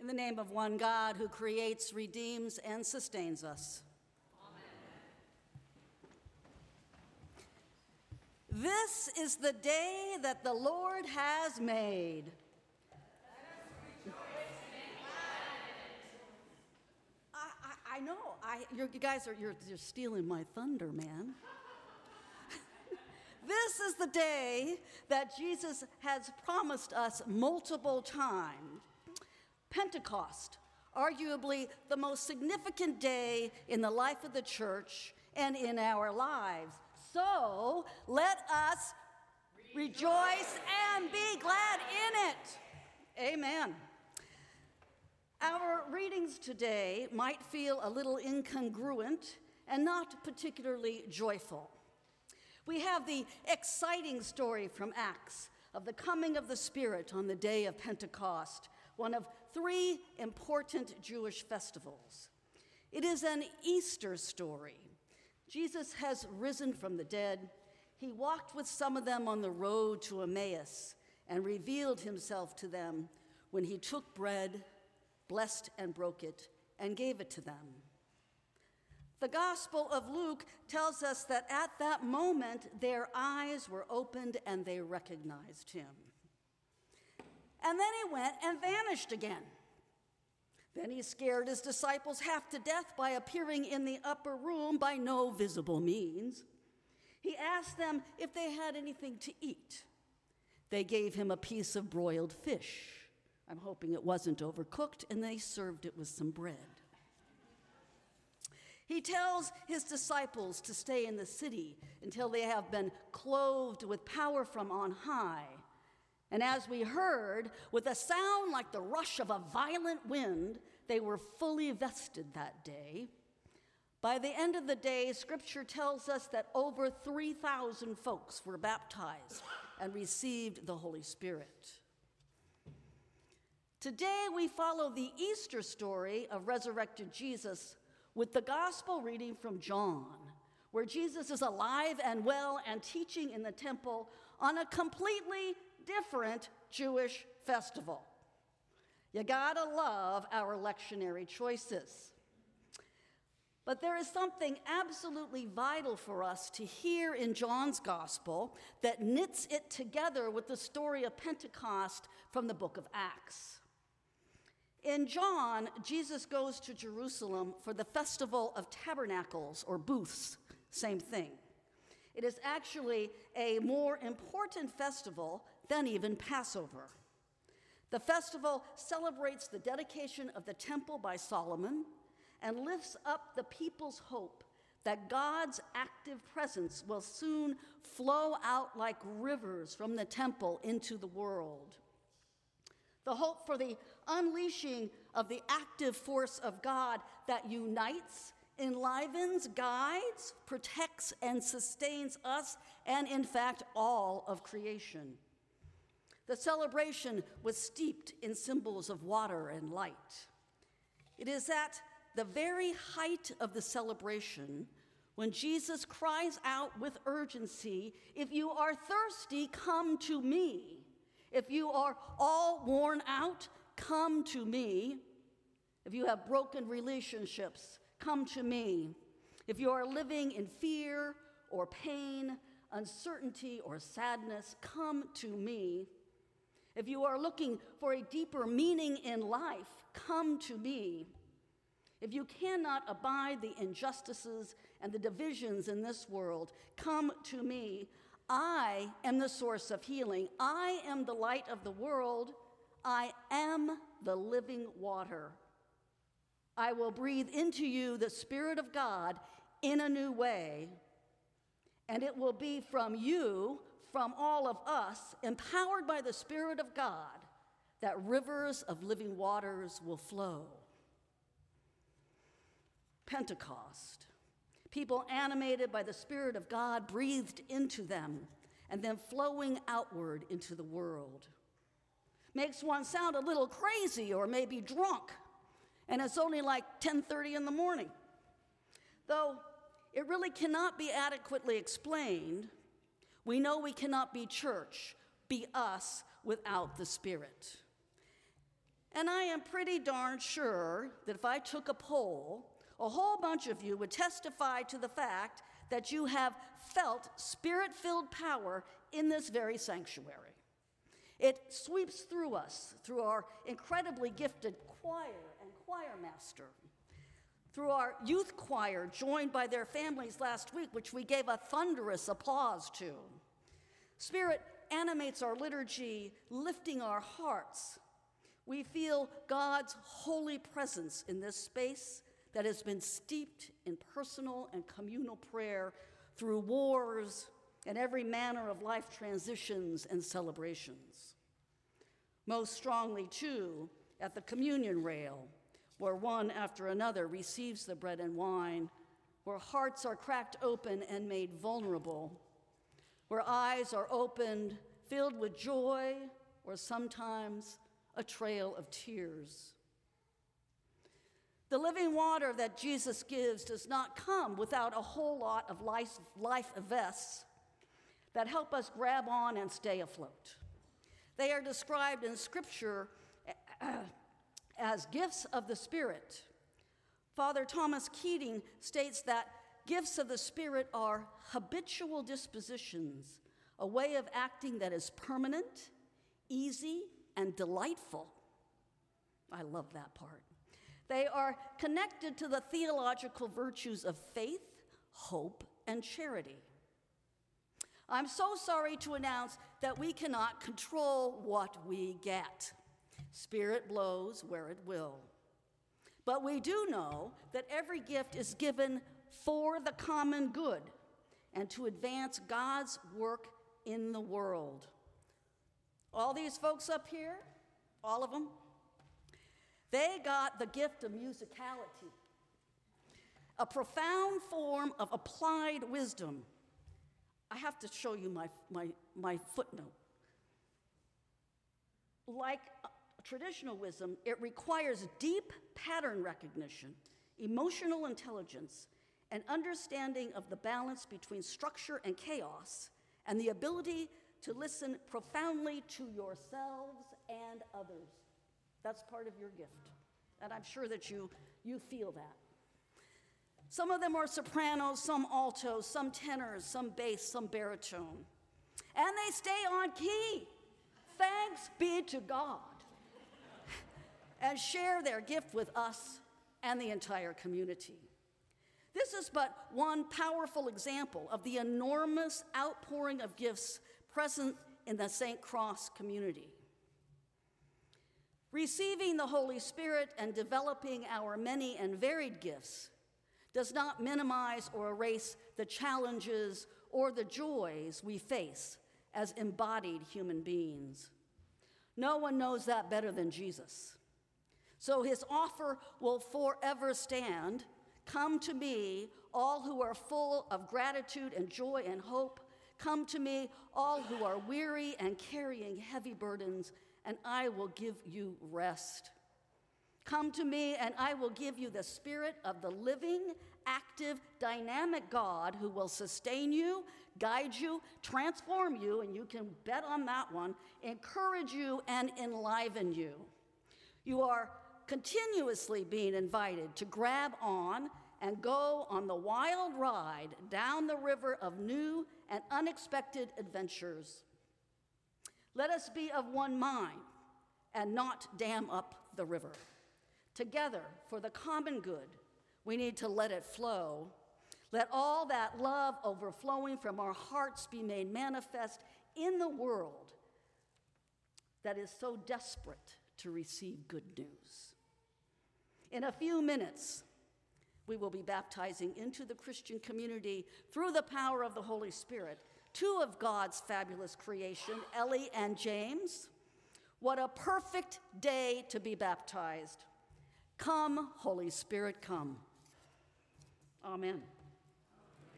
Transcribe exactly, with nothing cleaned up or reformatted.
In the name of one God who creates, redeems, and sustains us. Amen. This is the day that the Lord has made. Let us rejoice and be glad in it. I, I, I know. I, you guys are you're, you're stealing my thunder, man. This is the day that Jesus has promised us multiple times. Pentecost, arguably the most significant day in the life of the church and in our lives. So let us rejoice, rejoice and be glad in it. Amen. Our readings today might feel a little incongruent and not particularly joyful. We have the exciting story from Acts of the coming of the Spirit on the day of Pentecost, one of three important Jewish festivals. It is an Easter story. Jesus has risen from the dead. He walked with some of them on the road to Emmaus and revealed himself to them when he took bread, blessed and broke it, and gave it to them. The Gospel of Luke tells us that at that moment, their eyes were opened and they recognized him. And then he went and vanished again. Then he scared his disciples half to death by appearing in the upper room by no visible means. He asked them if they had anything to eat. They gave him a piece of broiled fish. I'm hoping it wasn't overcooked, and they served it with some bread. He tells his disciples to stay in the city until they have been clothed with power from on high. And as we heard, with a sound like the rush of a violent wind, they were fully vested that day. By the end of the day, Scripture tells us that over three thousand folks were baptized and received the Holy Spirit. Today, we follow the Easter story of resurrected Jesus with the gospel reading from John, where Jesus is alive and well and teaching in the temple on a completely different Jewish festival. You gotta love our lectionary choices. But there is something absolutely vital for us to hear in John's gospel that knits it together with the story of Pentecost from the book of Acts. In John, Jesus goes to Jerusalem for the Festival of Tabernacles, or booths, same thing. It is actually a more important festival than even Passover. The festival celebrates the dedication of the temple by Solomon and lifts up the people's hope that God's active presence will soon flow out like rivers from the temple into the world. The hope for the unleashing of the active force of God that unites, enlivens, guides, protects, and sustains us, and in fact, all of creation. The celebration was steeped in symbols of water and light. It is at the very height of the celebration when Jesus cries out with urgency, "If you are thirsty, come to me. If you are all worn out, come to me. If you have broken relationships, come to me. If you are living in fear or pain, uncertainty or sadness, come to me. If you are looking for a deeper meaning in life, come to me. If you cannot abide the injustices and the divisions in this world, come to me. I am the source of healing. I am the light of the world. I am the living water. I will breathe into you the Spirit of God in a new way, and it will be from you, from all of us, empowered by the Spirit of God, that rivers of living waters will flow." Pentecost. People animated by the Spirit of God breathed into them and then flowing outward into the world. Makes one sound a little crazy or maybe drunk, and it's only like ten thirty in the morning. Though it really cannot be adequately explained, we know we cannot be church, be us, without the Spirit. And I am pretty darn sure that if I took a poll, a whole bunch of you would testify to the fact that you have felt spirit-filled power in this very sanctuary. It sweeps through us, through our incredibly gifted choir and choir master, through our youth choir joined by their families last week, which we gave a thunderous applause to. Spirit animates our liturgy, lifting our hearts. We feel God's holy presence in this space that has been steeped in personal and communal prayer through wars and every manner of life transitions and celebrations. Most strongly, too, at the communion rail, where one after another receives the bread and wine, where hearts are cracked open and made vulnerable, where eyes are opened, filled with joy, or sometimes a trail of tears. The living water that Jesus gives does not come without a whole lot of life, life vests that help us grab on and stay afloat. They are described in Scripture as gifts of the Spirit. Father Thomas Keating states that gifts of the Spirit are habitual dispositions, a way of acting that is permanent, easy, and delightful. I love that part. They are connected to the theological virtues of faith, hope, and charity. I'm so sorry to announce that we cannot control what we get. Spirit blows where it will. But we do know that every gift is given for the common good and to advance God's work in the world. All these folks up here, all of them, they got the gift of musicality, a profound form of applied wisdom. I have to show you my, my, my footnote. Like traditional wisdom, it requires deep pattern recognition, emotional intelligence, and understanding of the balance between structure and chaos, and the ability to listen profoundly to yourselves and others. That's part of your gift, and I'm sure that you, you feel that. Some of them are sopranos, some altos, some tenors, some bass, some baritone. And they stay on key. Thanks be to God. And share their gift with us and the entire community. This is but one powerful example of the enormous outpouring of gifts present in the Saint Cross community. Receiving the Holy Spirit and developing our many and varied gifts does not minimize or erase the challenges or the joys we face as embodied human beings. No one knows that better than Jesus. So his offer will forever stand. Come to me, all who are full of gratitude and joy and hope. Come to me, all who are weary and carrying heavy burdens, and I will give you rest. Come to me, and I will give you the spirit of the living, active, dynamic God who will sustain you, guide you, transform you, and you can bet on that one, encourage you, and enliven you. You are continuously being invited to grab on and go on the wild ride down the river of new and unexpected adventures. Let us be of one mind and not dam up the river. Together, for the common good, we need to let it flow. Let all that love overflowing from our hearts be made manifest in the world that is so desperate to receive good news. In a few minutes, we will be baptizing into the Christian community through the power of the Holy Spirit two of God's fabulous creation, Ellie and James. What a perfect day to be baptized. Come, Holy Spirit, come. Amen.